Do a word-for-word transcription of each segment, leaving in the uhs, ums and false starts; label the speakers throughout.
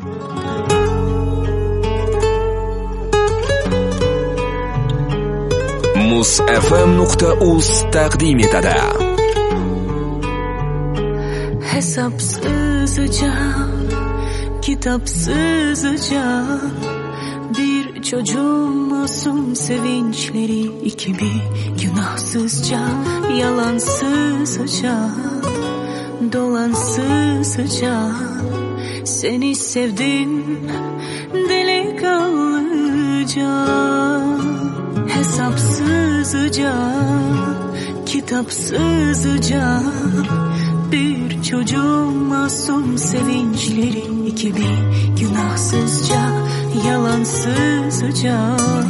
Speaker 1: muz f m nuqta uz taqdim etadi.
Speaker 2: Hesapsızca, kitapsızca bir çocuğun masum sevinçleri gibi günahsızca, yalansızca, dolansızca seni sevdim delikanlıca. Hesapsızca, kitapsızca bir çocuğun masum sevinçleri gibi günahsızca, yalansızca,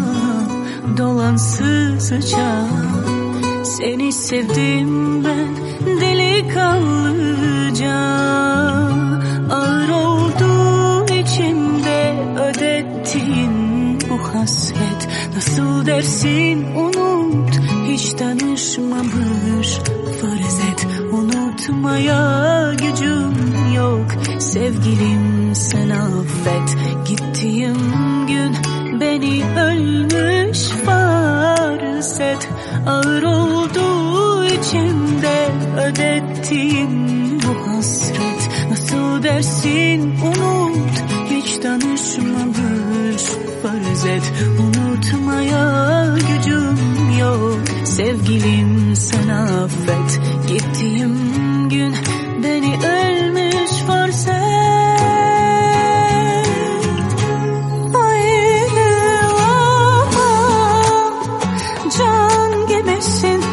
Speaker 2: dolansızca seni sevdim ben delikanlıca. Ağır oldu içimde ödettiğin bu hasret, nasıl dersin unut, hiç tanışmamış farz et. Unutmaya gücüm yok sevgilim, sen affet. Gittiğim gün beni ölmüş farz et. Ağır oldu içimde ödettiğin bu hasret, nasıl dersin unut, hiç tanışmamış farz et. Unutmaya gücüm yok sevgilim, sen affet. Gittiğim gün beni ölmüş farz et. Ayrılamam, can gibisin,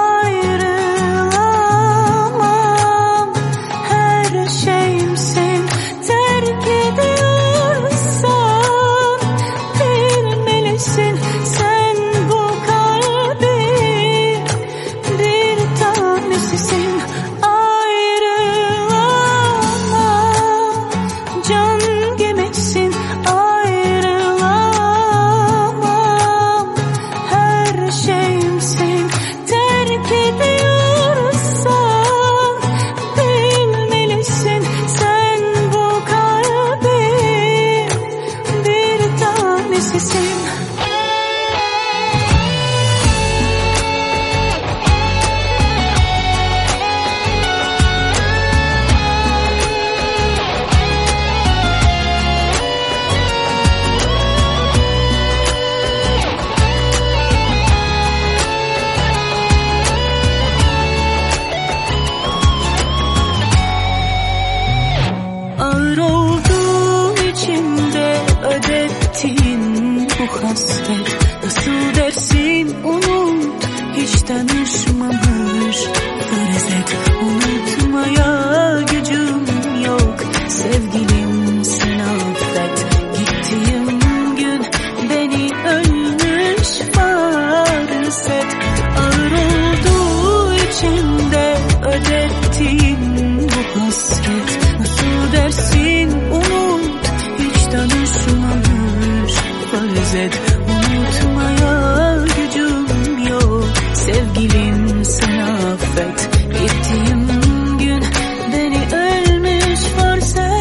Speaker 2: ayrılamam. Her şeyimsin, terk ediyorsan bilmelisin, sen bu kalbin bir tanesisin. Ayrılamam, can gibisin, ayrılamam. Her şeyimsin, terk ediyorsan bilmelisin, sen bu kalbin bir tanesisin. Ağır oldu içimde ödettiğin bu hasret, nasıl dersin unut, hiç tanışmamış farz et. Unutmaya gücüm yok sevgilim, sen affet. Gittiğim gün beni ölmüş farz et. Ağır oldu içimde ödettiğin bu hasret, nasıl dersin unut, hiç tanışmamış farz et. Unutmaya gücüm yok sevgilim, sen affet. Gittiğim gün beni ölmüş farz et.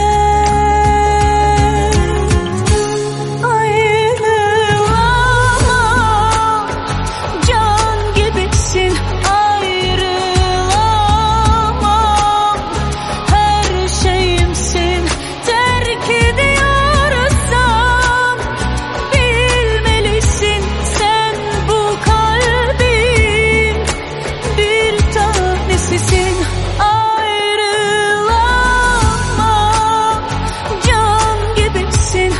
Speaker 2: Ayrılamam, can gibisin, ayrılamam. Her şeyimsin, terk ediyorsam bilmelisin, sen bu kalbin bir tanesisin. Ayrılamam, can gibisin,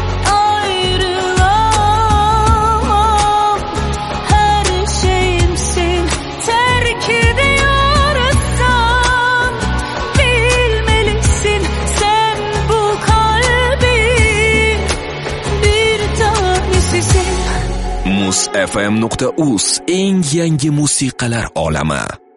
Speaker 2: ayrılamam. Her şeyimsin, terk ediyorsam bilmelisin, sen bu kalbin bir tanesisin.
Speaker 1: muz f m nuqta uz eng yangi musiqalar olami.